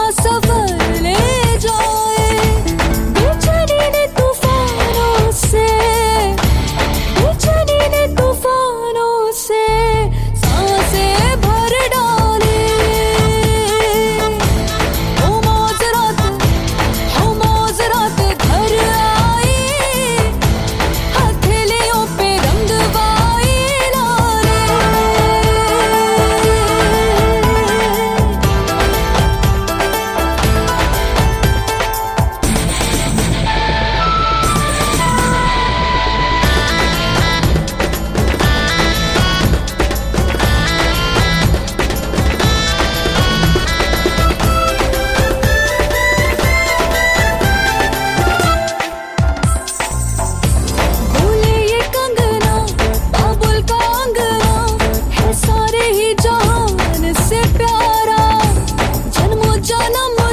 सफर ले जाए। बेचैनी ने तूफानों से, बेचैनी ने तूफानों से सांसें भर डाले। हो मौजरात घर आई, हथेलियों पे रंगवाई लाले। बोले ये कंगना बाबुल का अंगना है, सारे ही जहान से प्यारा। जन्मों जन्म